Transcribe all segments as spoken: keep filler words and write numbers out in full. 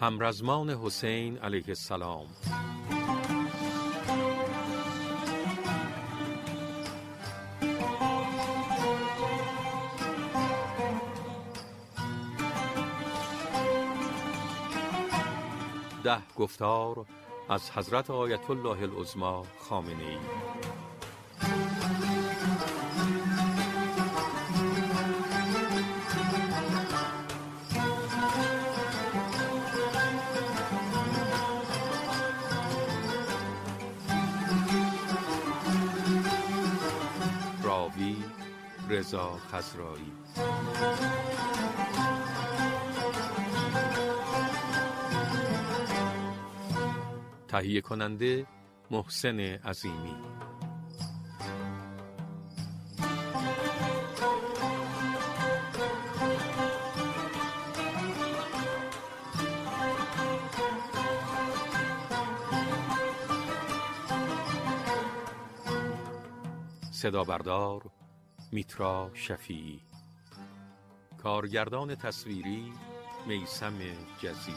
همرزمان حسین علیه السلام. ده گفتار از حضرت آیت الله العظمی خامنه‌ای. راوی رضا خضرایی. تهیه کننده محسن عظیمی. صدا بردار میترا شفیعی. کارگردان تصویری میثم جزی.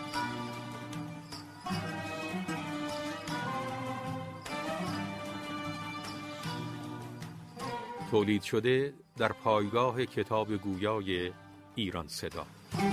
تولید شده در پایگاه کتاب گویای ایران صدا.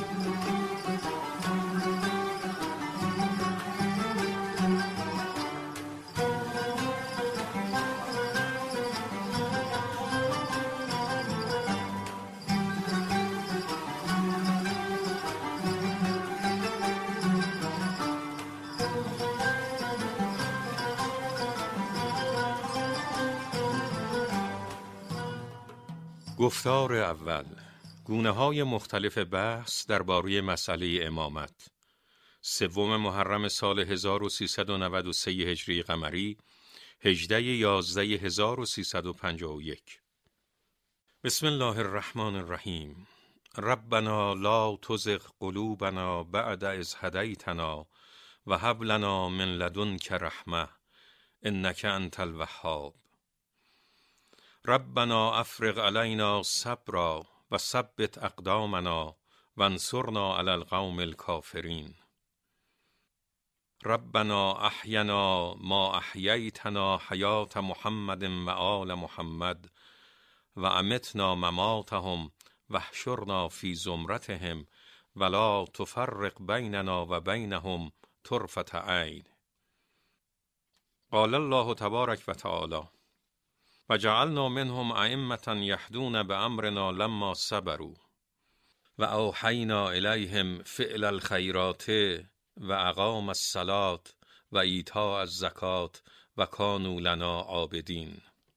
گفتار اول. گونه‌های مختلف بحث درباره مسئله امامت. سوم محرم سال هزار و سیصد و نود و سه هجری قمری، هجده یازده هزار و سیصد و پنجاه و یک. بسم الله الرحمن الرحیم. ربنا لا تزغ قلوبنا بعد اذ هدیتنا و هب لنا من لدنک رحمة انک انت الوهاب. ربنا افرغ علینا صبرا و ثبت اقدامنا وانصرنا علی القوم الکافرین. ربنا احینا ما احییتنا حیات محمد و آل محمد و امتنا مماتهم و احشرنا فی زمرتهم ولا تفرق بیننا و بینهم طرفة عین. قال الله تبارک و تعالی: و جعلنا منهم ائمة یهدون بامرنا لما صبروا و اوحینا الیهم فعل الخیرات و اقام الصلاة و ایتاء الزکات و کانوا لنا عابدین.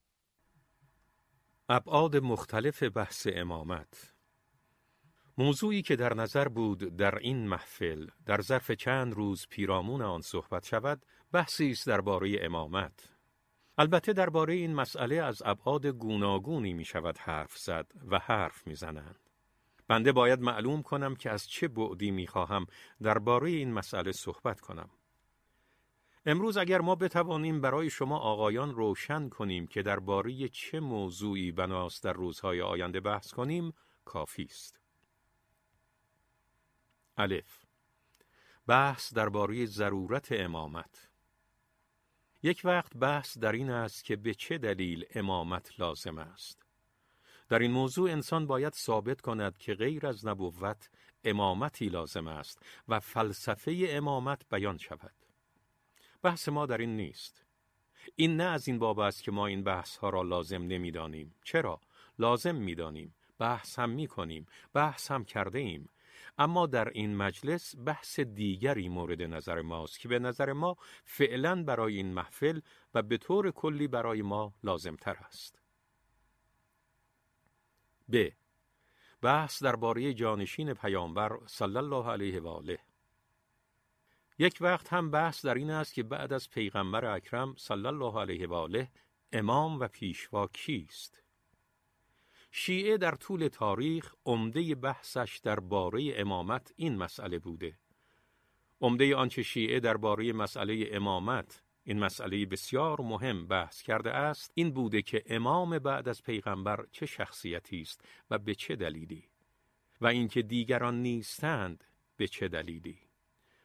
ابعاد مختلف بحث امامت. موضوعی که در نظر بود در این محفل در ظرف چند روز پیرامون آن صحبت شود، بحثی است درباره امامت. البته درباره این مسئله از ابعاد گوناگونی می شود حرف زد و حرف می زنند. بنده باید معلوم کنم که از چه بعدی می خواهم درباره این مسئله صحبت کنم. امروز اگر ما بتوانیم برای شما آقایان روشن کنیم که درباره چه موضوعی بناست در روزهای آینده بحث کنیم، کافی است. الف. بحث درباره ضرورت امامت. یک وقت بحث در این است که به چه دلیل امامت لازم است. در این موضوع انسان باید ثابت کند که غیر از نبوت امامتی لازم است و فلسفه امامت بیان شود. بحث ما در این نیست. این نه از این باب است که ما این بحث ها را لازم نمی دانیم. چرا؟ لازم می دانیم. بحث هم می کنیم. بحث هم کرده ایم. اما در این مجلس بحث دیگری مورد نظر ماست که به نظر ما فعلاً برای این محفل و به طور کلی برای ما لازم تر است. ب. بحث درباره جانشین پیامبر صلی الله علیه و آله. یک وقت هم بحث در این است که بعد از پیغمبر اکرم صلی الله علیه و آله امام و پیشوا کیست؟ شیعه در طول تاریخ عمده بحثش درباره امامت این مسئله بوده. عمده آنچه شیعه درباره مسئله امامت، این مسئله بسیار مهم بحث کرده است، این بوده که امام بعد از پیغمبر چه شخصیتی است و به چه دلیلی، و اینکه دیگران نیستند به چه دلیلی.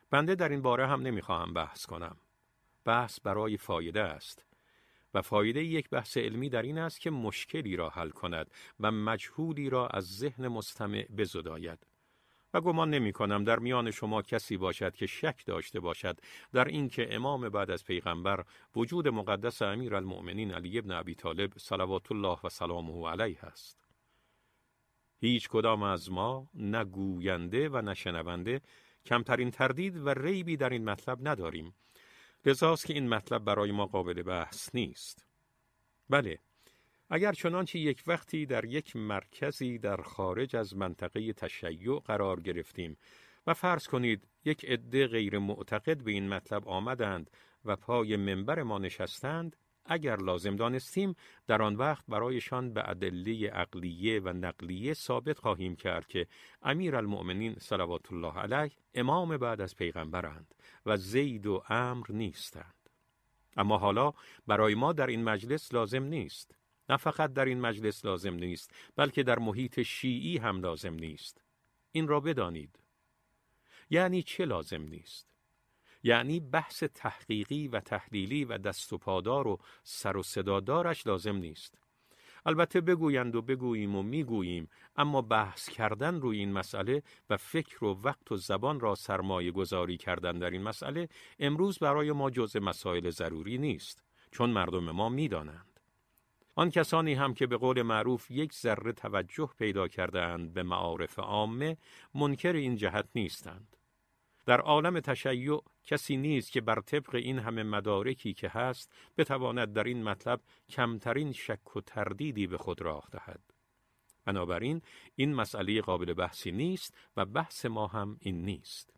بنده در این باره هم نمیخواهم بحث کنم. بحث برای فایده است و فایده یک بحث علمی در این است که مشکلی را حل کند و مجهولی را از ذهن مستمع بزداید. و گمان نمی کنم در میان شما کسی باشد که شک داشته باشد در اینکه امام بعد از پیغمبر وجود مقدس امیرالمؤمنین علی بن ابی طالب صلوات الله و سلامه علیه است. هیچ کدام از ما نه گوینده و نه شنونده کمترین تردید و ریبی در این مطلب نداریم. لذاست که این مطلب برای ما قابل بحث نیست. بله، اگر چنانچه یک وقتی در یک مرکزی در خارج از منطقه تشیع قرار گرفتیم و فرض کنید یک عده غیر معتقد به این مطلب آمدند و پای منبر ما نشستند، اگر لازم دانستیم در آن وقت برایشان به ادله عقلیه و نقلیه ثابت خواهیم کرد که امیرالمؤمنین صلوات الله علیه امام بعد از پیغمبرند و زید و عمرو نیستند. اما حالا برای ما در این مجلس لازم نیست. نه فقط در این مجلس لازم نیست، بلکه در محیط شیعی هم لازم نیست. این را بدانید. یعنی چه لازم نیست؟ یعنی بحث تحقیقی و تحلیلی و دست و پادار و سر و صدادارش لازم نیست. البته بگویند و بگوییم و میگوییم، اما بحث کردن روی این مسئله و فکر و وقت و زبان را سرمایه گذاری کردن در این مسئله امروز برای ما جزء مسائل ضروری نیست، چون مردم ما میدانند. آن کسانی هم که به قول معروف یک ذره توجه پیدا کرده اند به معارف عامه منکر این جهت نیستند. در عالم تشیع کسی نیست که بر طبق این همه مدارکی که هست بتواند در این مطلب کمترین شک و تردیدی به خود راه دهد. بنابراین این مسئله قابل بحثی نیست و بحث ما هم این نیست.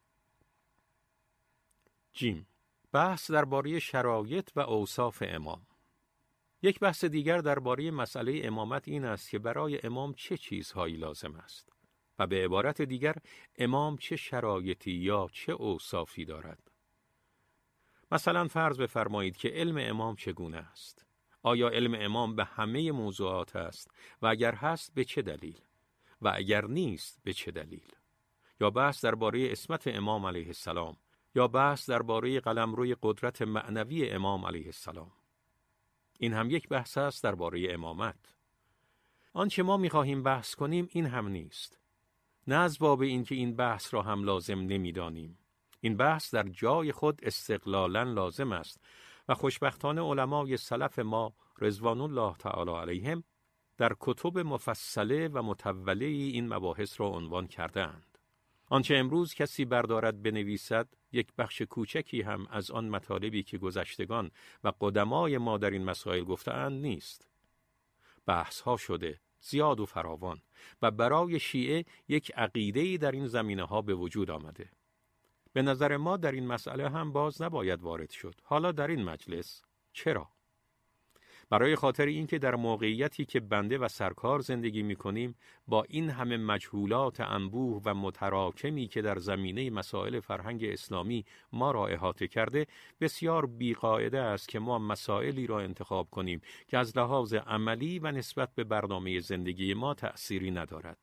جیم، بحث درباره شرایط و اوصاف امام. یک بحث دیگر درباره مسئله امامت این است که برای امام چه چیزهایی لازم است و به عبارت دیگر امام چه شرایطی یا چه اوصافی دارد. مثلا فرض بفرمایید که علم امام چگونه است؟ آیا علم امام به همه موضوعات است و اگر هست به چه دلیل؟ و اگر نیست به چه دلیل؟ یا بحث درباره عصمت امام علیه السلام، یا بحث درباره قلمروی قدرت معنوی امام علیه السلام. این هم یک بحث است درباره امامت. آنچه ما می‌خواهیم بحث کنیم این هم نیست. نه از باب این که این بحث را هم لازم نمی‌دانیم. این بحث در جای خود استقلالاً لازم است و خوشبختانه علمای سلف ما رضوان الله تعالی علیهم در کتب مفصله و مطوله این مباحث را عنوان کرده‌اند. آنچه امروز کسی بردارد بنویسد یک بخش کوچکی هم از آن مطالبی که گذشتگان و قدمای ما در این مسائل گفته‌اند نیست. بحث ها شده زیاد و فراوان و برای شیعه یک عقیده‌ای در این زمینه‌ها به وجود آمده. به نظر ما در این مسئله هم باز نباید وارد شد. حالا در این مجلس چرا؟ برای خاطر اینکه در موقعیتی که بنده و سرکار زندگی می‌کنیم با این همه مجهولات انبوه و متراکمی که در زمینه مسائل فرهنگ اسلامی ما را احاطه کرده، بسیار بی‌قاعده است که ما مسائلی را انتخاب کنیم که از لحاظ عملی و نسبت به برنامه زندگی ما تأثیری ندارد.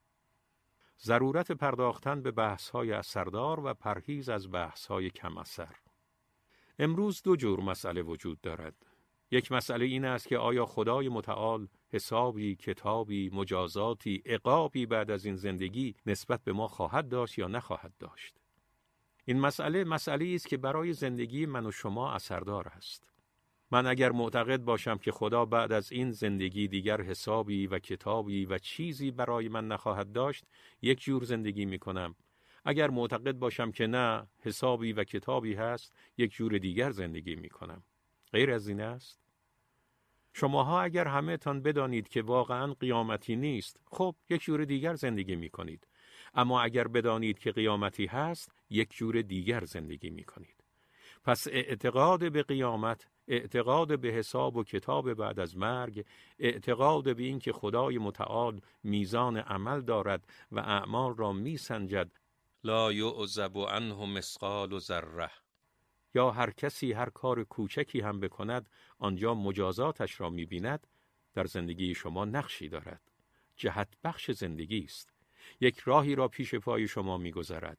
ضرورت پرداختن به بحث‌های اثردار و پرهیز از بحث‌های کم اثر. امروز دو جور مسئله وجود دارد. یک مسئله این است که آیا خدای متعال حسابی، کتابی، مجازاتی، عقابی بعد از این زندگی نسبت به ما خواهد داشت یا نخواهد داشت؟ این مسئله مسئله است که برای زندگی من و شما اثردار است. من اگر معتقد باشم که خدا بعد از این زندگی دیگر حسابی و کتابی و چیزی برای من نخواهد داشت، یک جور زندگی می کنم. اگر معتقد باشم که نه، حسابی و کتابی هست، یک جور دیگر زندگی می کنم. غیر از این است؟ شماها اگر همه تان بدانید که واقعاً قیامتی نیست، خب یک جور دیگر زندگی می کنید. اما اگر بدانید که قیامتی هست، یک جور دیگر زندگی می کنید. پس اعتقاد به قیامت، اعتقاد به حساب و کتاب بعد از مرگ، اعتقاد به این که خدای متعال میزان عمل دارد و اعمال را می سنجد، لا یعزب عنه مثقال ذره، یا هر کسی هر کار کوچکی هم بکند آنجا مجازاتش را می‌بیند، در زندگی شما نقشی دارد. جهت بخش زندگی است. یک راهی را پیش پای شما می‌گذارد.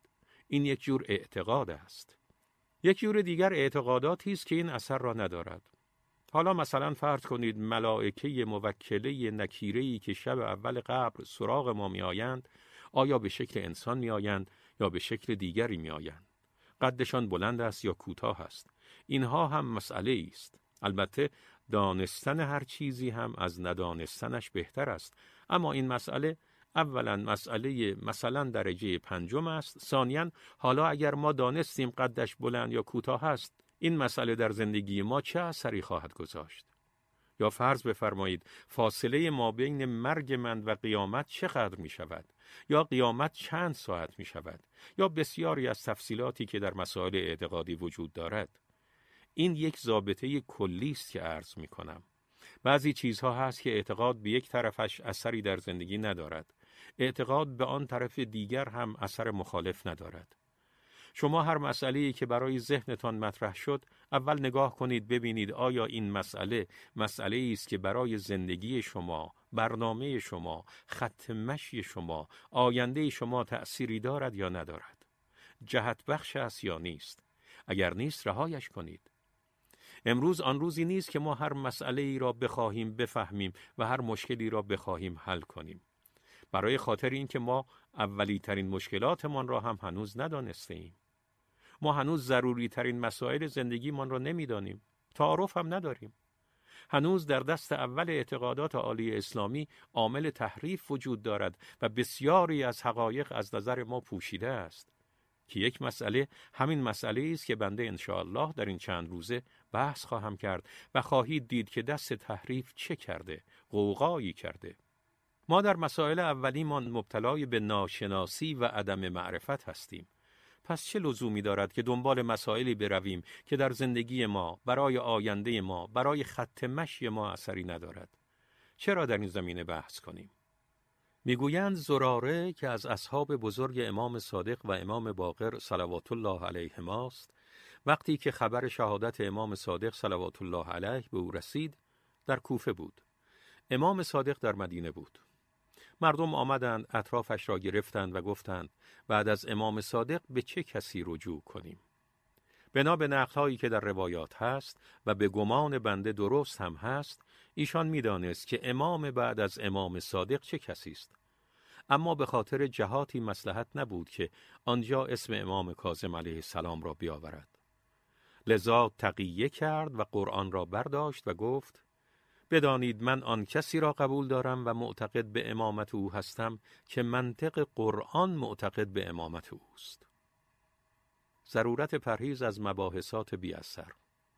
این یک جور اعتقاد است. یک جور دیگر اعتقاداتی است که این اثر را ندارد. حالا مثلا فرض کنید ملائکه موکله نکیره‌ای که شب اول قبر سراغ ما می آیند، آیا به شکل انسان می آیند یا به شکل دیگری می آیند؟ قدشان بلند است یا کوتاه است؟ اینها هم مسئله است. البته دانستن هر چیزی هم از ندانستنش بهتر است، اما این مسئله اولا مسئله مثلا درجه پنجم است. ثانیاً حالا اگر ما دانستیم قدش بلند یا کوتاه است، این مسئله در زندگی ما چه اثری خواهد گذاشت؟ یا فرض بفرمایید فاصله ما بین مرگ من و قیامت چقدر می شود؟ یا قیامت چند ساعت می شود؟ یا بسیاری از تفصیلاتی که در مسائل اعتقادی وجود دارد. این یک ضابطه کلی است که عرض می کنم. بعضی چیزها هست که اعتقاد به یک طرفش اثری در زندگی ندارد. اعتقاد به آن طرف دیگر هم اثر مخالف ندارد. شما هر مسئله‌ای که برای ذهنتان مطرح شد، اول نگاه کنید ببینید آیا این مسئله مسئله‌ای است که برای زندگی شما، برنامه شما، خط مشی شما، آینده شما تأثیری دارد یا ندارد. جهت بخش است یا نیست. اگر نیست رهایش کنید. امروز آن روزی نیست که ما هر مسئله‌ای را بخواهیم بفهمیم و هر مشکلی را بخواهیم حل کنیم. برای خاطر این که ما اولی ترین مشکلاتمان را هم هنوز ندانسته ایم. ما هنوز ضروری ترین مسائل زندگیمان را نمیدانیم. تعارف هم نداریم. هنوز در دست اول اعتقادات عالی اسلامی عامل تحریف وجود دارد و بسیاری از حقایق از نظر ما پوشیده است. که یک مسئله همین مسئله است که بنده انشاءالله در این چند روزه بحث خواهم کرد و خواهید دید که دست تحریف چه کرده، غوغایی کرده. ما در مسائل اولیمان مبتلای به ناشناسی و عدم معرفت هستیم. پس چه لزومی دارد که دنبال مسائلی برویم که در زندگی ما، برای آینده ما، برای خط مشی ما اثری ندارد؟ چرا در این زمینه بحث کنیم؟ میگویند زراره که از اصحاب بزرگ امام صادق و امام باقر صلوات الله علیهما است، وقتی که خبر شهادت امام صادق صلوات الله علیه به او رسید، در کوفه بود. امام صادق در مدینه بود. مردم آمدند اطرافش را گرفتند و گفتند بعد از امام صادق به چه کسی رجوع کنیم؟ بنا به نقل‌هایی که در روایات هست و به گمان بنده درست هم هست، ایشان می‌دانست که امام بعد از امام صادق چه کسی است. اما به خاطر جهاتی مصلحت نبود که آنجا اسم امام کاظم علیه السلام را بیاورد. لذا تقیه کرد و قرآن را برداشت و گفت بدانید من آن کسی را قبول دارم و معتقد به امامت او هستم که منطق قرآن معتقد به امامت اوست. ضرورت پرهیز از مباحثات بی اثر.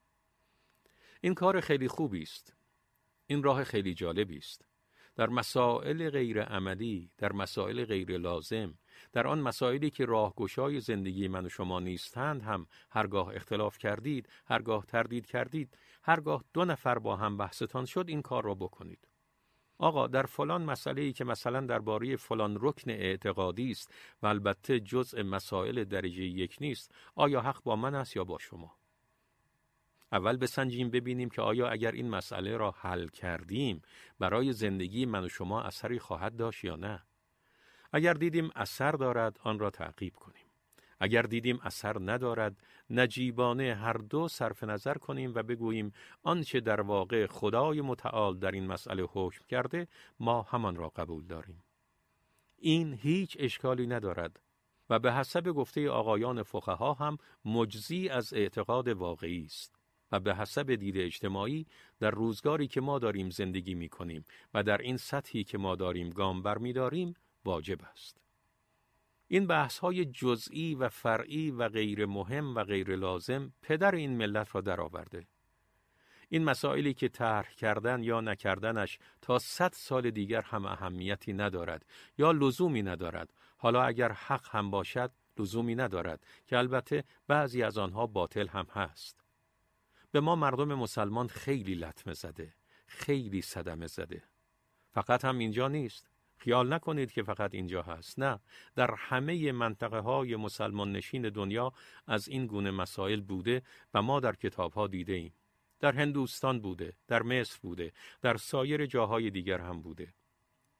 این کار خیلی خوبی است. این راه خیلی جالبی است. در مسائل غیر عملی، در مسائل غیر لازم، در آن مسائلی که راهگشای زندگی من و شما نیستند هم هرگاه اختلاف کردید، هرگاه تردید کردید، هرگاه دو نفر با هم بحثتان شد، این کار را بکنید. آقا در فلان مسئله‌ای که مثلا درباره فلان رکن اعتقادی است و البته جزء مسائل درجه یک نیست، آیا حق با من است یا با شما؟ اول بسنجیم ببینیم که آیا اگر این مسئله را حل کردیم برای زندگی من و شما اثری خواهد داشت یا نه. اگر دیدیم اثر دارد آن را تعقیب کنیم. اگر دیدیم اثر ندارد نجیبانه هر دو صرف نظر کنیم و بگوییم آنچه در واقع خدای متعال در این مسئله حکم کرده ما همان را قبول داریم. این هیچ اشکالی ندارد و به حسب گفته آقایان فقها هم مجزی از اعتقاد واقعی است. و به حسب دید اجتماعی در روزگاری که ما داریم زندگی می کنیم و در این سطحی که ما داریم گام بر می داریم واجب است. این بحث های جزئی و فرعی و غیر مهم و غیر لازم پدر این ملت را در آورده. این مسائلی که طرح کردن یا نکردنش تا صد سال دیگر هم اهمیتی ندارد یا لزومی ندارد. حالا اگر حق هم باشد لزومی ندارد که البته بعضی از آنها باطل هم هست. به ما مردم مسلمان خیلی لطمه زده، خیلی صدمه زده. فقط هم اینجا نیست. خیال نکنید که فقط اینجا هست. نه، در همه منطقه های مسلمان نشین دنیا از این گونه مسائل بوده و ما در کتاب ها دیده ایم. در هندوستان بوده، در مصر بوده، در سایر جاهای دیگر هم بوده.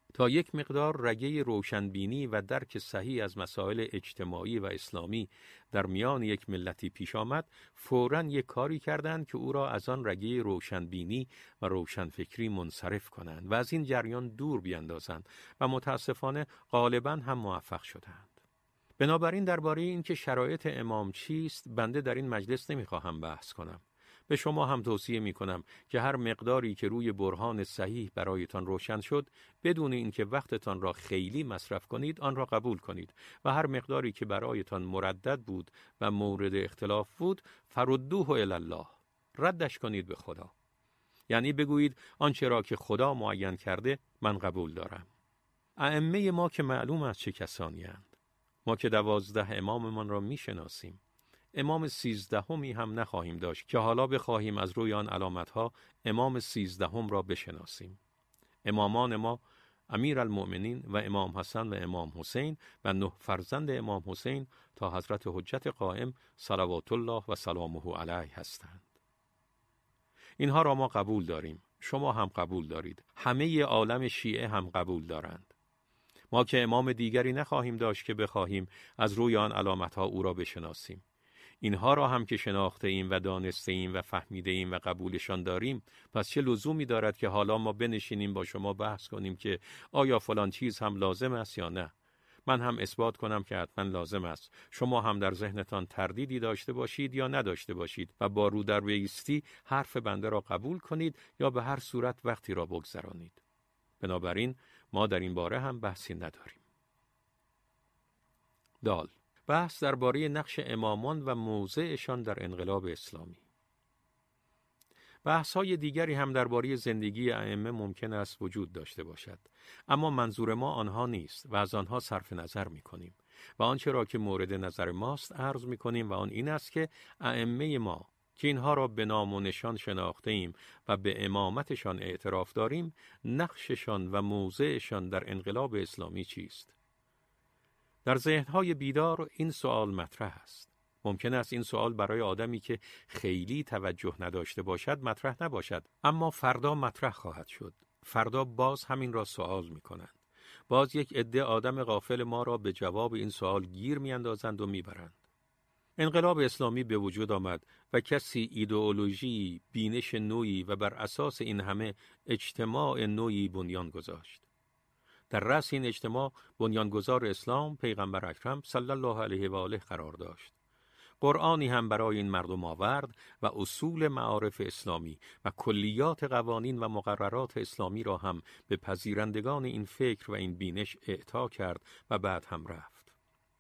تا یک مقدار رگه روشنبینی و درک صحیح از مسائل اجتماعی و اسلامی در میان یک ملتی پیش آمد، فوراً یک کاری کردند که او را از آن رگه روشنبینی و روشنفکری منصرف کنند و از این جریان دور بیندازند و متاسفانه غالباً هم موفق شدند. بنابراین درباره این که شرایط امام چیست، بنده در این مجلس نمیخواهم بحث کنم. به شما هم توصیه می کنم که هر مقداری که روی برهان صحیح برایتان روشن شد، بدون اینکه وقتتان را خیلی مصرف کنید، آن را قبول کنید و هر مقداری که برایتان مردد بود و مورد اختلاف بود، فردوه الی الله، ردش کنید به خدا. یعنی بگویید آنچه را که خدا معین کرده من قبول دارم. ائمه ما که معلوم است چه کسانی اند. ما که دوازده اماممان را می شناسیم. امام سیزدهمی هم نخواهیم داشت که حالا بخواهیم از روی آن علامتها امام سیزدهم را بشناسیم. امامان ما امیرالمؤمنین و امام حسن و امام حسین و نه فرزند امام حسین تا حضرت حجت قائم صلوات الله و سلامه علیه هستند. اینها را ما قبول داریم. شما هم قبول دارید. همه عالم شیعه هم قبول دارند. ما که امام دیگری نخواهیم داشت که بخواهیم از روی آن علامتها او را بشناسیم. اینها را هم که شناخته ایم و دانسته ایم و فهمیده ایم و قبولشان داریم، پس چه لزومی دارد که حالا ما بنشینیم با شما بحث کنیم که آیا فلان چیز هم لازم است یا نه؟ من هم اثبات کنم که حتما لازم است. شما هم در ذهنتان تردیدی داشته باشید یا نداشته باشید و با رو در بایستی حرف بنده را قبول کنید یا به هر صورت وقتی را بگذرانید. بنابراین ما در این باره هم بحثی نداریم. دال بحث درباره نقش امامان و موضعشان در انقلاب اسلامی. بحث‌های دیگری هم درباره زندگی ائمه ممکن است وجود داشته باشد، اما منظور ما آنها نیست و از آنها صرف نظر می‌کنیم و آنچه را که مورد نظر ماست عرض می‌کنیم و آن این است که ائمه ما که اینها را به نام و نشان شناخته ایم و به امامتشان اعتراف داریم، نقششان و موضعشان در انقلاب اسلامی چیست؟ در ذهن‌های بیدار این سوال مطرح است. ممکن است این سوال برای آدمی که خیلی توجه نداشته باشد مطرح نباشد، اما فردا مطرح خواهد شد. فردا باز همین را سوال می‌کنند. باز یک عده آدم غافل ما را به جواب این سوال گیر می‌اندازند و می‌برند. انقلاب اسلامی به وجود آمد و کسی ایدئولوژی، بینش نوعی و بر اساس این همه اجتماع نوعی بنیان گذاشت. در رأس این اجتماع بنیانگذار اسلام پیغمبر اکرم صلی الله علیه و آله قرار داشت. قرآنی هم برای این مردم آورد و اصول معارف اسلامی و کلیات قوانین و مقررات اسلامی را هم به پذیرندگان این فکر و این بینش اعطا کرد و بعد هم رفت.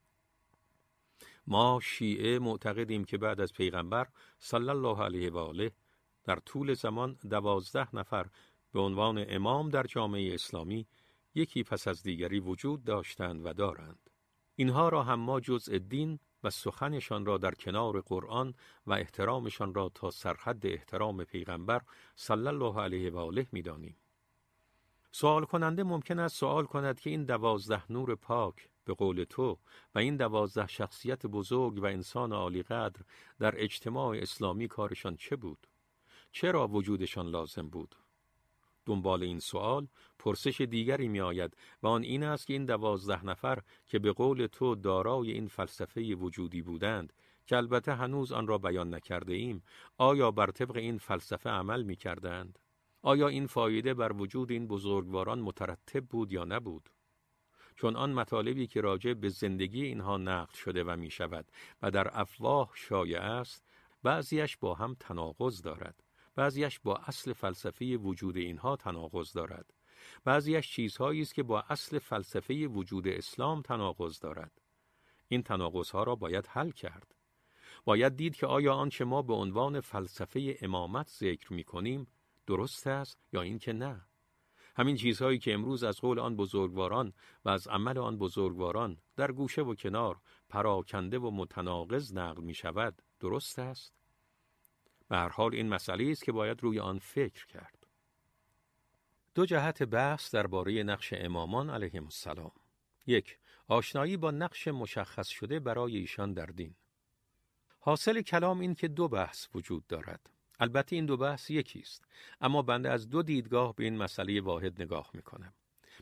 ما شیعه معتقدیم که بعد از پیغمبر صلی الله علیه و آله در طول زمان دوازده نفر به عنوان امام در جامعه اسلامی یکی پس از دیگری وجود داشتند و دارند. اینها را هم ما جزء دین و سخنشان را در کنار قرآن و احترامشان را تا سرحد احترام پیغمبر صلی الله علیه و آله می‌دانیم. سوال کننده ممکن است سوال کند که این دوازده نور پاک به قول تو و این دوازده شخصیت بزرگ و انسان عالی قدر در اجتماع اسلامی کارشان چه بود؟ چرا وجودشان لازم بود؟ دنبال این سوال پرسش دیگری می آید و آن این است که این دوازده نفر که به قول تو دارای این فلسفه وجودی بودند که البته هنوز آن را بیان نکرده ایم، آیا بر طبق این فلسفه عمل می کردند؟ آیا این فایده بر وجود این بزرگواران مترتب بود یا نبود؟ چون آن مطالبی که راجع به زندگی اینها نقل شده و می شود و در افواه شایع است، بعضیش با هم تناقض دارد. بعضیش با اصل فلسفه وجود اینها تناقض دارد. بعضیش چیزهایی است که با اصل فلسفه وجود اسلام تناقض دارد. این تناقض‌ها را باید حل کرد. باید دید که آیا آنچه ما به عنوان فلسفه امامت ذکر می‌کنیم درست است یا اینکه نه. همین چیزهایی که امروز از قول آن بزرگواران و از عمل آن بزرگواران در گوشه و کنار پراکنده و متناقض نقل می‌شود درست است؟ به هر حال این مسئله است که باید روی آن فکر کرد. دو جهت بحث درباره نقش امامان علیهم السلام. یک، آشنایی با نقش مشخص شده برای ایشان در دین. حاصل کلام این که دو بحث وجود دارد. البته این دو بحث یکی است، اما بنده از دو دیدگاه به این مسئله واحد نگاه می‌کنم.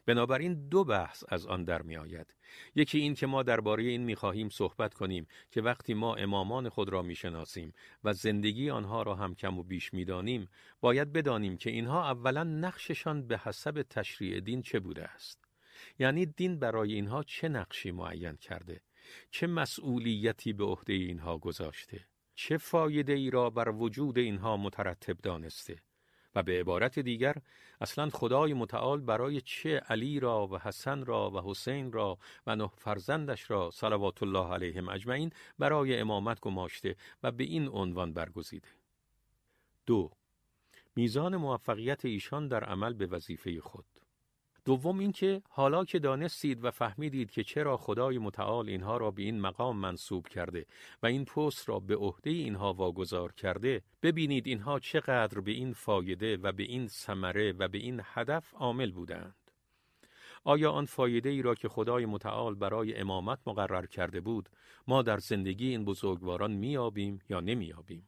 بنابراین دو بحث از آن در می آید. یکی این که ما درباره این می خواهیم صحبت کنیم که وقتی ما امامان خود را می شناسیم و زندگی آنها را هم کم و بیش می دانیم، باید بدانیم که اینها اولا نقششان به حسب تشریع دین چه بوده است. یعنی دین برای اینها چه نقشی معین کرده، چه مسئولیتی به عهده اینها گذاشته، چه فایده ای را بر وجود اینها مترتب دانسته. و به عبارت دیگر اصلا خدای متعال برای چه علی را و حسن را و حسین را و نه فرزندش را صلوات الله علیهم اجمعین برای امامت گماشته و به این عنوان برگزیده. دو، میزان موفقیت ایشان در عمل به وظیفه خود. دوم اینکه حالا که دانستید و فهمیدید که چرا خدای متعال اینها را به این مقام منصوب کرده و این پست را به عهده اینها واگذار کرده، ببینید اینها چقدر به این فایده و به این ثمره و به این هدف عامل بودند. آیا آن فایده ای را که خدای متعال برای امامت مقرر کرده بود، ما در زندگی این بزرگواران میابیم یا نمیابیم؟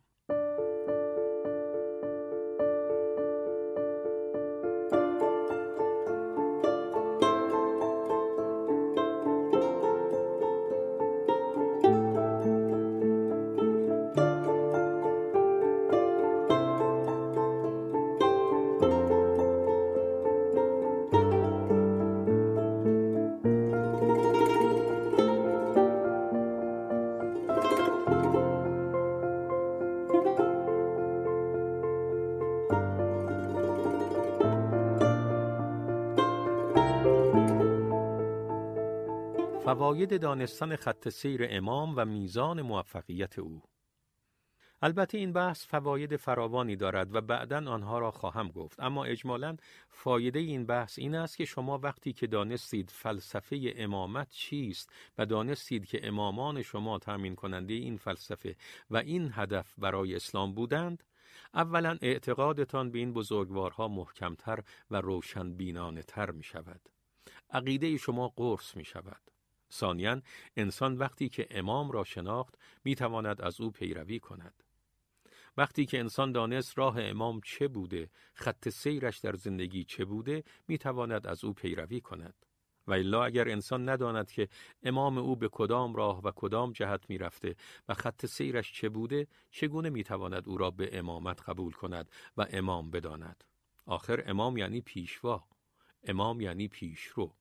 فواید دانستن خط سیر امام و میزان موفقیت او. البته این بحث فواید فراوانی دارد و بعداً آنها را خواهم گفت، اما اجمالاً فایده این بحث این است که شما وقتی که دانستید فلسفه امامت چیست و دانستید که امامان شما تامین کننده این فلسفه و این هدف برای اسلام بودند، اولاً اعتقادتان به این بزرگوارها محکمتر و روشنبینانه تر می شود. عقیده شما قرص می شود. ثانیاً انسان وقتی که امام را شناخت می تواند از او پیروی کند. وقتی که انسان دانست راه امام چه بوده، خط سیرش در زندگی چه بوده، می تواند از او پیروی کند. و الا اگر انسان نداند که امام او به کدام راه و کدام جهت می رفته و خط سیرش چه بوده، چگونه می تواند او را به امامت قبول کند و امام بداند؟ آخر امام یعنی پیشوا، امام یعنی پیشرو.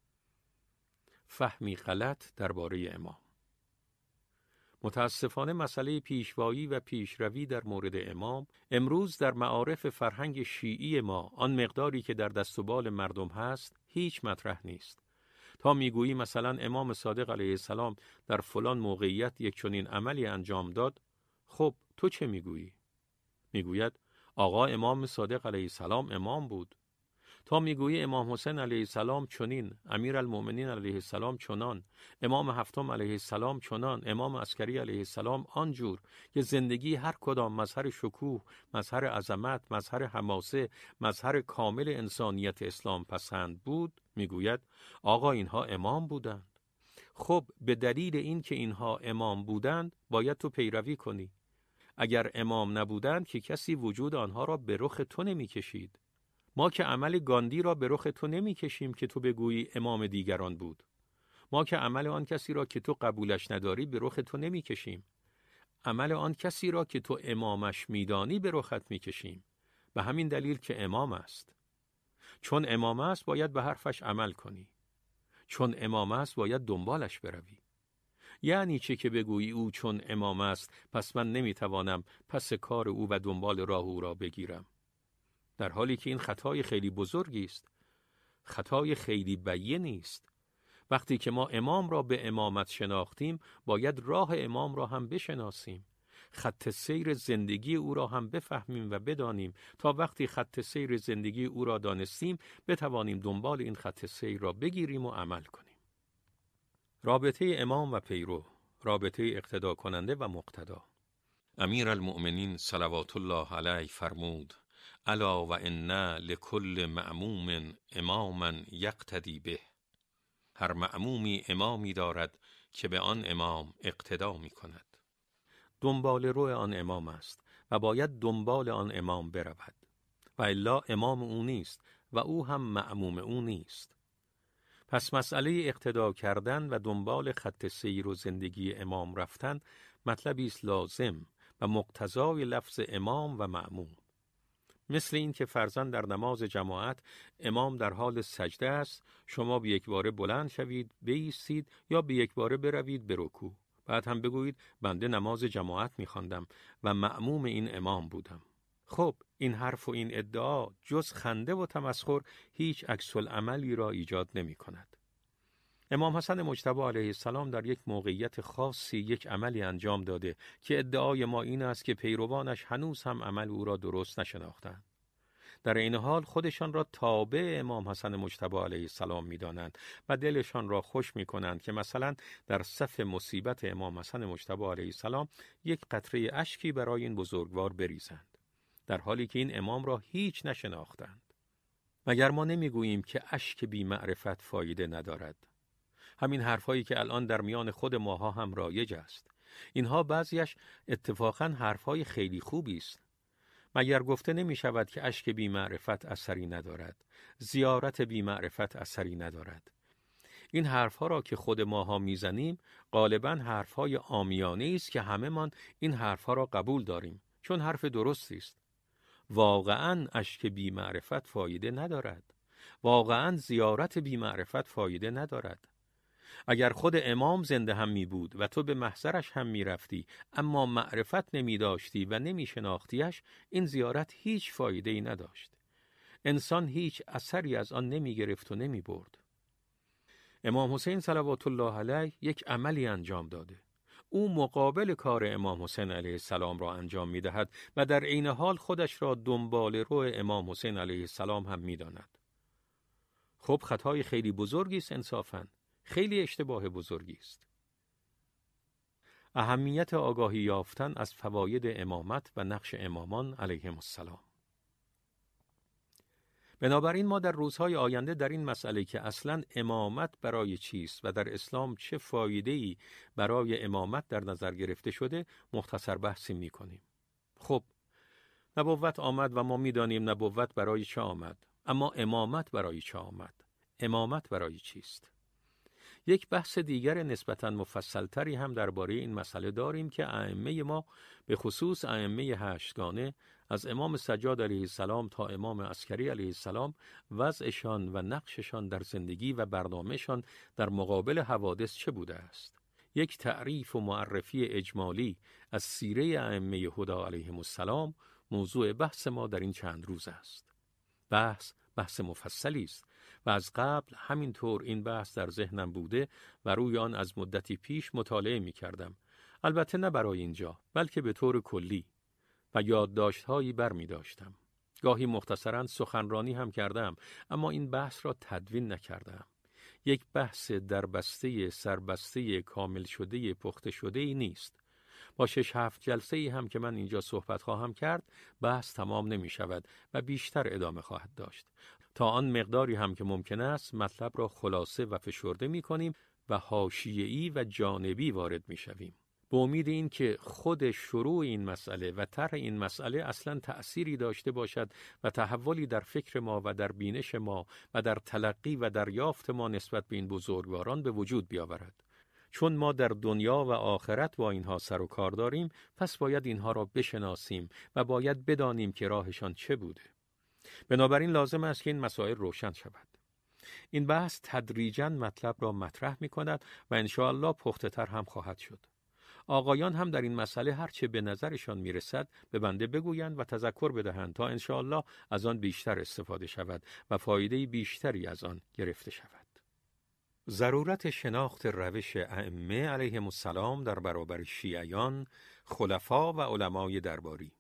فهمی غلط درباره امام. متاسفانه مسئله پیشوایی و پیشروی در مورد امام امروز در معارف فرهنگ شیعی ما، آن مقداری که در دست و بال مردم هست، هیچ مطرح نیست. تا میگویی مثلا امام صادق علیه السلام در فلان موقعیت یک چنین عملی انجام داد، خب تو چه میگویی؟ میگوید آقا امام صادق علیه السلام امام بود. تا میگویی امام حسین علیه السلام چنین، امیرالمؤمنین علیه السلام چنان، امام هفتم علیه السلام چنان، امام عسکری علیه السلام آنجور، که زندگی هر کدام مظهر شکوه، مظهر عظمت، مظهر حماسه، مظهر کامل انسانیت اسلام پسند بود، میگوید آقا اینها امام بودند. خب به دلیل این که اینها امام بودند باید تو پیروی کنی. اگر امام نبودند که کسی وجود آنها را به رخ تو نمی کشید. ما که عمل گاندی را به رخ تو نمی کشیم که تو بگویی امام دیگران بود. ما که عمل آن کسی را که تو قبولش نداری به رخ تو نمی کشیم. عمل آن کسی را که تو امامش میدانی به رخت می کشیم. به همین دلیل که امام است. چون امام است باید به حرفش عمل کنی. چون امام است باید دنبالش بروی. یعنی چه که بگویی او چون امام است پس من نمیتوانم پس کار او و دنبال راه او را بگیرم. در حالی که این خطای خیلی بزرگی است. خطای خیلی بیینی است. وقتی که ما امام را به امامت شناختیم باید راه امام را هم بشناسیم. خط سیر زندگی او را هم بفهمیم و بدانیم تا وقتی خط سیر زندگی او را دانستیم بتوانیم دنبال این خط سیر را بگیریم و عمل کنیم. رابطه امام و پیرو، رابطه اقتدا کننده و مقتدا. امیرالمؤمنین صلوات الله علیه فرمود: الا و ان لکل مأموم اماما یقتدی به. هر مأمومی امامی دارد که به آن امام اقتدا می کند. دنبال رو آن امام است و باید دنبال آن امام برود و الا امام او نیست و او هم مأموم او نیست. پس مسئله اقتدا کردن و دنبال خط سیر و زندگی امام رفتن مطلبی است لازم و مقتضای لفظ امام و مأموم. مثل این که فرضاً در نماز جماعت امام در حال سجده است، شما به یک باره بلند شوید، بایستید یا به یک باره بروید به رکوع. بعد هم بگویید بنده نماز جماعت می‌خواندم و مأموم این امام بودم. خب این حرف و این ادعا جز خنده و تمسخر هیچ عکس العملی را ایجاد نمی‌کند. امام حسن مجتبی علیه السلام در یک موقعیت خاصی یک عملی انجام داده که ادعای ما این است که پیروانش هنوز هم عمل او را درست نشناختند. در این حال خودشان را تابع امام حسن مجتبی علیه السلام می‌دانند و دلشان را خوش می‌کنند که مثلا در صف مصیبت امام حسن مجتبی علیه السلام یک قطره اشکی برای این بزرگوار بریزند، در حالی که این امام را هیچ نشناختند. مگر ما نمی‌گوییم که اشک بی معرفت فایده ندارد؟ همین حرفایی که الان در میان خود ماها هم رایج است. اینها بعضیش اتفاقاً حرفای خیلی خوبی است. مگر گفته نمی شود که اشک بی معرفت اثری ندارد، زیارت بی معرفت اثری ندارد. این حرفها را که خود ماها میزنیم غالباً حرفهای عامیانه است که همه من این حرفها را قبول داریم، چون حرف درستی است. واقعاً اشک بی معرفت فایده ندارد. واقعاً زیارت بی معرفت فایده ندارد. اگر خود امام زنده هم می بود و تو به محضرش هم می رفتی اما معرفت نمی داشتی و نمی شناختیش، این زیارت هیچ فایده ای نداشت. انسان هیچ اثری از آن نمی گرفت و نمی برد. امام حسین صلوات الله علیه یک عملی انجام داده. او مقابل کار امام حسین علیه السلام را انجام می دهد و در عین حال خودش را دنبال رو امام حسین علیه السلام هم می داند. خب خطای خیلی بزرگی است انصافاً. خیلی اشتباه بزرگی است. اهمیت آگاهی یافتن از فواید امامت و نقش امامان علیهم السلام. بنابراین ما در روزهای آینده در این مسئله که اصلاً امامت برای چیست و در اسلام چه فایده‌ای برای امامت در نظر گرفته شده مختصر بحثی می‌کنیم. خب نبوت آمد و ما می‌دانیم نبوت برای چه آمد، اما امامت برای چه آمد؟ امامت برای چیست؟ یک بحث دیگر نسبتاً مفصلتری هم درباره این مسئله داریم که ائمه ما به خصوص ائمه هشتگانه از امام سجاد علیه السلام تا امام عسکری علیه السلام وضعشان و نقششان در زندگی و برنامهشان در مقابل حوادث چه بوده است. یک تعریف و معرفی اجمالی از سیره ائمه هدی علیهم السلام موضوع بحث ما در این چند روز است. بحث بحث مفصلی است و از قبل همینطور این بحث در ذهنم بوده و روی آن از مدتی پیش مطالعه می کردم. البته نه برای اینجا، بلکه به طور کلی، و یادداشت‌هایی بر می داشتم. گاهی مختصراً سخنرانی هم کردم، اما این بحث را تدوین نکردم. یک بحث در بسته سربسته کامل شده پخته شده ای نیست. با شش هفت جلسه ای هم که من اینجا صحبت خواهم کرد بحث تمام نمی شود و بیشتر ادامه خواهد داشت. تا آن مقداری هم که ممکن است مطلب را خلاصه و فشرده می کنیم و حاشیه‌ای و جانبی وارد می شویم. به امید این که خود شروع این مسئله و طرح این مسئله اصلاً تأثیری داشته باشد و تحولی در فکر ما و در بینش ما و در تلقی و دریافت ما نسبت به این بزرگواران به وجود بیاورد. چون ما در دنیا و آخرت با اینها سر و کار داریم، پس باید اینها را بشناسیم و باید بدانیم که راهشان چه بوده. بنابراین لازم است که این مسائل روشن شود. این بحث تدریجاً مطلب را مطرح می کند و انشاءالله پخته تر هم خواهد شد. آقایان هم در این مسئله هر چه به نظرشان می رسد به بنده بگویند و تذکر بدهند تا انشاءالله از آن بیشتر استفاده شود و فایده بیشتری از آن گرفته شود. ضرورت شناخت روش ائمه علیهم السلام در برابر شیعیان، خلفا و علمای درباری.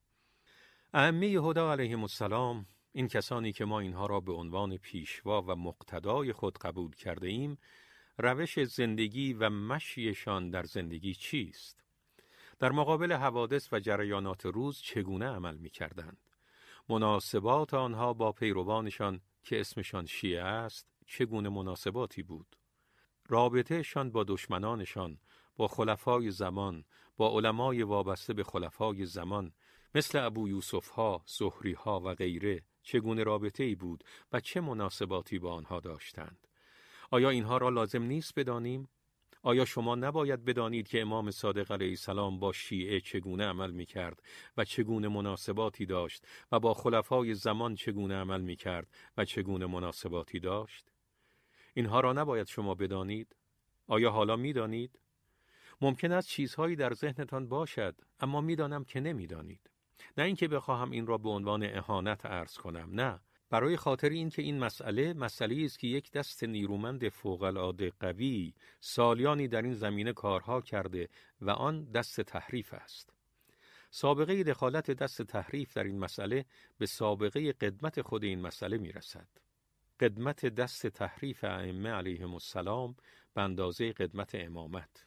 ائمه هدی علیهم السلام، این کسانی که ما اینها را به عنوان پیشوا و مقتدای خود قبول کرده ایم، روش زندگی و مشیشان در زندگی چیست؟ در مقابل حوادث و جریانات روز چگونه عمل می کردند؟ مناسبات آنها با پیروانشان که اسمشان شیعه است، چگونه مناسباتی بود؟ رابطهشان با دشمنانشان، با خلفای زمان، با علمای وابسته به خلفای زمان، مثل ابو یوسف ها، زهری ها و غیره، چگونه رابطه‌ای بود و چه مناسباتی با آنها داشتند؟ آیا اینها را لازم نیست بدانیم؟ آیا شما نباید بدانید که امام صادق علیه السلام با شیعه چگونه عمل می‌کرد و چگونه مناسباتی داشت و با خلفای زمان چگونه عمل می‌کرد و چگونه مناسباتی داشت؟ اینها را نباید شما بدانید؟ آیا حالا می‌دانید؟ ممکن است چیزهایی در ذهنتان باشد، اما می‌دانم که نمی‌دانید. نه اینکه بخواهم این را به عنوان اهانت عرض کنم، نه، برای خاطر این که این مسئله مسئله‌ای است که یک دست نیرومند فوق‌العاده قوی سالیانی در این زمینه کارها کرده و آن دست تحریف است. سابقه دخالت دست تحریف در این مسئله به سابقه قدمت خود این مسئله می‌رسد. قدمت دست تحریف ائمه علیهم السلام به اندازه قدمت امامت.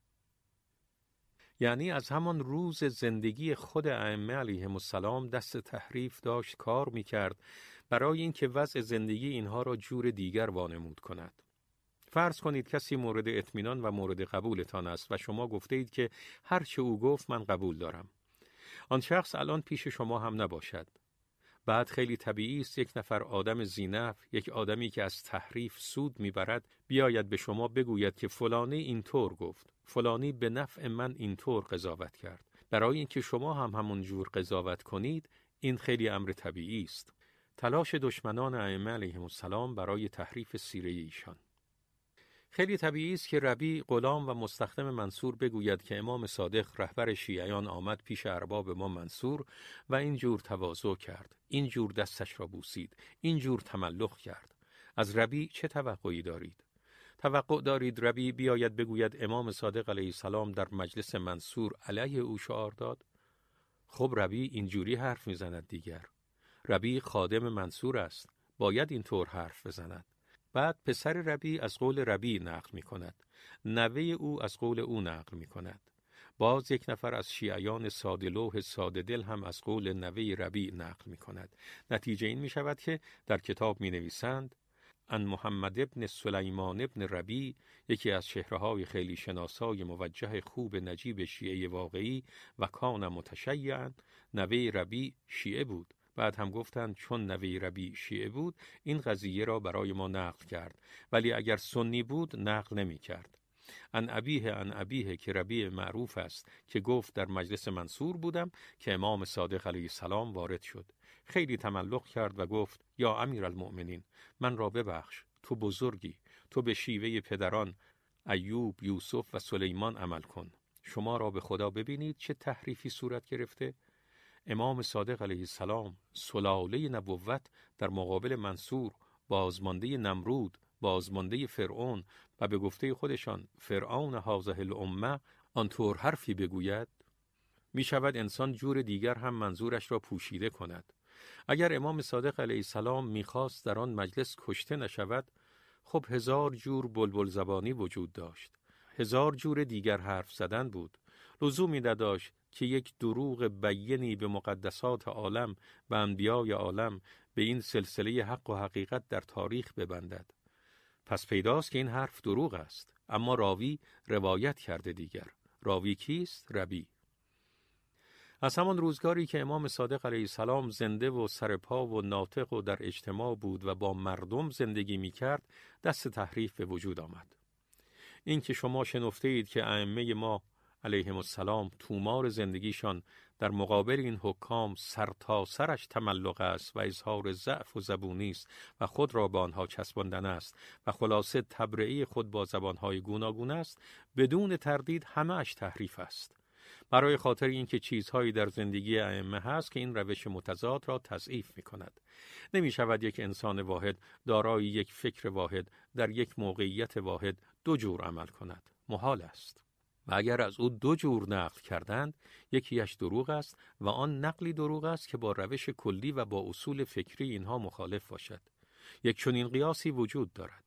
یعنی از همان روز زندگی خود ائمه علیهم السلام دست تحریف داشت کار می‌کرد برای اینکه وضع زندگی اینها را جور دیگر وانمود کند. فرض کنید کسی مورد اطمینان و مورد قبولتان است و شما گفته اید که هر چه او گفت من قبول دارم. آن شخص الان پیش شما هم نباشد. بعد خیلی طبیعی است یک نفر آدم ذینفع، یک آدمی که از تحریف سود میبرد، بیاید به شما بگوید که فلانی اینطور گفت، فلانی به نفع من اینطور قضاوت کرد. برای اینکه شما هم همون جور قضاوت کنید، این خیلی امر طبیعی است. تلاش دشمنان ائمه علیهم السلام برای تحریف سیره ایشان. خیلی طبیعی است که ربیع غلام و مستخدم منصور بگوید که امام صادق رهبر شیعیان آمد پیش ارباب ما منصور و این جور تواضع کرد، این جور دستش را بوسید، این جور تملق کرد. از ربیع چه توقعی دارید؟ توقع دارید ربیع بیاید بگوید امام صادق علیه السلام در مجلس منصور علیه او شعار داد؟ خب ربیع اینجوری حرف میزند دیگر. ربیع خادم منصور است، باید اینطور حرف بزند. بعد پسر ربیع از قول ربیع نقل می کند. نوه او از قول او نقل می کند. باز یک نفر از شیعیان ساده لوح ساده دل هم از قول نوه ربیع نقل می کند. نتیجه این می شود که در کتاب می نویسند ان محمد ابن سلیمان ابن ربیع، یکی از چهره‌های خیلی شناسای موجه خوب نجیب شیعه واقعی و کان متشیعاً، نوه ربیع شیعه بود. بعد هم گفتند چون نوه ربیع شیعه بود این قضیه را برای ما نقل کرد، ولی اگر سنی بود نقل نمی کرد. ان ابیه ان ابیه که ربیع معروف است که گفت در مجلس منصور بودم که امام صادق علیه السلام وارد شد. خیلی تملق کرد و گفت یا امیرالمؤمنین، من را ببخش، تو بزرگی، تو به شیوه پدران ایوب، یوسف و سلیمان عمل کن. شما را به خدا ببینید چه تحریفی صورت گرفته. امام صادق علیه السلام سلاله نبوت در مقابل منصور، بازمانده نمرود، بازمانده فرعون و به گفته خودشان فرعون هذه الامه آنطور حرفی بگوید؟ می شود انسان جور دیگر هم منظورش را پوشیده کند. اگر امام صادق علیه السلام می خواست در آن مجلس کشته نشود، خب هزار جور بلبل زبانی وجود داشت، هزار جور دیگر حرف زدن بود. لزومی نداشت که یک دروغ بیینی به مقدسات عالم و انبیای عالم، به این سلسله حق و حقیقت در تاریخ ببندد. پس پیداست که این حرف دروغ است، اما راوی روایت کرده دیگر. راوی کیست؟ ربیع. از همان روزگاری که امام صادق علیه السلام زنده و سرپا و ناطق و در اجتماع بود و با مردم زندگی می کرد، دست تحریف به وجود آمد. این که شما شنفته اید که ائمه ما علیهم السلام تومار زندگیشان در مقابل این حکام سر تا سرش تملق است و اظهار ضعف و زبونی است و خود را به آنها چسباندن است و خلاصه تبرئه خود با زبانهای گوناگون است، بدون تردید همه اش تحریف است. برای خاطر اینکه چیزهایی در زندگی ائمه هست که این روش متضاد را تضعیف می کند. نمی شود یک انسان واحد دارای یک فکر واحد در یک موقعیت واحد دو جور عمل کند. محال است. و اگر از او دو جور نقل کردند، یکیش دروغ است و آن نقلی دروغ است که با روش کلی و با اصول فکری اینها مخالف باشد. یک چنین قیاسی وجود دارد.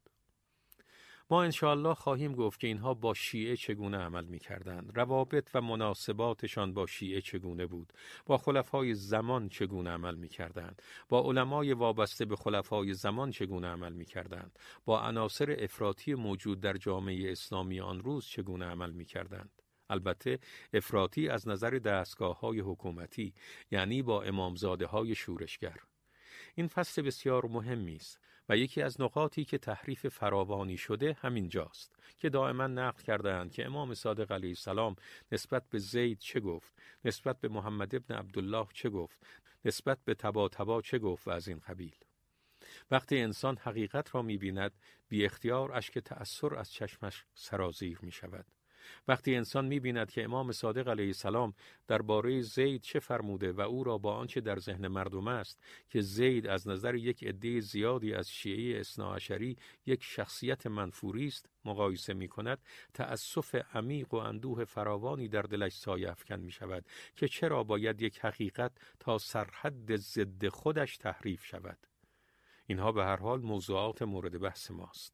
ما انشاءالله خواهیم گفت که اینها با شیعه چگونه عمل می کردند، روابط و مناسباتشان با شیعه چگونه بود، با خلفای زمان چگونه عمل می کردند، با علمای وابسته به خلفای زمان چگونه عمل می کردند، با عناصر افراطی موجود در جامعه اسلامی آن روز چگونه عمل می کردند. البته افراطی از نظر دستگاه‌های حکومتی، یعنی با امامزاده های شورشگر. این فصل بسیار مهمی است و یکی از نقاطی که تحریف فراوانی شده همین جاست که دائما نقل کردند که امام صادق علیه السلام نسبت به زید چه گفت، نسبت به محمد ابن عبدالله چه گفت، نسبت به تبا تبا چه گفت و از این قبیل. وقتی انسان حقیقت را می‌بیند، بی اختیار اشک تأثر از چشمش سرازیر می‌شود. وقتی انسان می‌بیند که امام صادق علیه السلام درباره زید چه فرموده و او را با آنچه در ذهن مردم است که زید از نظر یک عده زیادی از شیعه اثناعشری یک شخصیت منفوری است مقایسه می‌کند، تأسف عمیق و اندوه فراوانی در دلش سایه افکن می‌شود که چرا باید یک حقیقت تا سرحد ضد خودش تحریف شود. اینها به هر حال موضوعات مورد بحث ماست.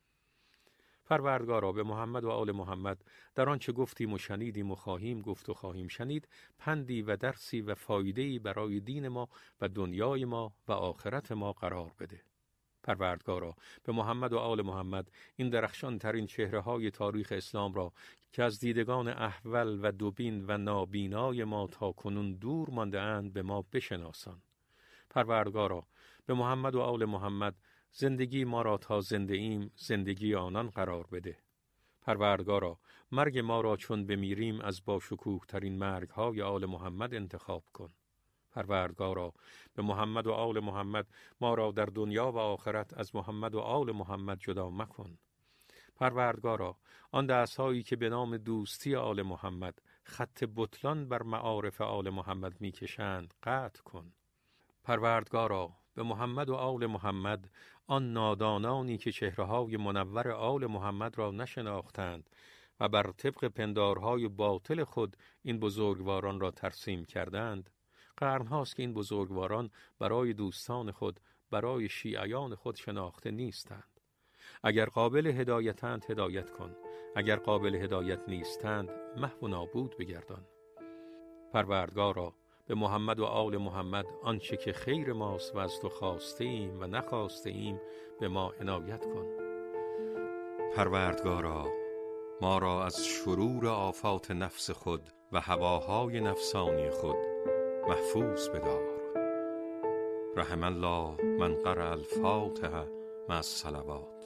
پروردگارا، به محمد و آل محمد در آنچه گفتیم و شنیدیم و خواهیم گفت و خواهیم شنید پندی و درسی و فایده‌ای برای دین ما و دنیای ما و آخرت ما قرار بده. پروردگارا، به محمد و آل محمد این درخشان ترین چهره های تاریخ اسلام را که از دیدگان احول و دوبین و نابینای ما تا کنون دور مانده اند به ما بشناسان. پروردگارا، به محمد و آل محمد زندگی ما را تا زنده ایم زندگی آنان قرار بده. پروردگارا، مرگ ما را چون بمیریم از با شکوه ترین مرگ های آل محمد انتخاب کن. پروردگارا، به محمد و آل محمد ما را در دنیا و آخرت از محمد و آل محمد جدا مکن. پروردگارا، آن دست‌هایی که به نام دوستی آل محمد خط بطلان بر معارف آل محمد میکشند قطع کن. پروردگارا، به محمد و آل محمد آن نادانانی که چهره‌های منور آل محمد را نشناختند و بر طبق پندارهای باطل خود این بزرگواران را ترسیم کردند، قرن‌هاست که این بزرگواران برای دوستان خود، برای شیعیان خود شناخته نیستند. اگر قابل هدایتند هدایت کن، اگر قابل هدایت نیستند محو و نابود بگردان. پروردگارا، به محمد و آل محمد آنچه که خیر ماست و از تو خواسته ایم و نخواسته ایم به ما عنایت کن. پروردگارا، ما را از شرور آفات نفس خود و هواهای نفسانی خود محفوظ بدار. رحم الله من قرأ الفاتحه مع الصلوات.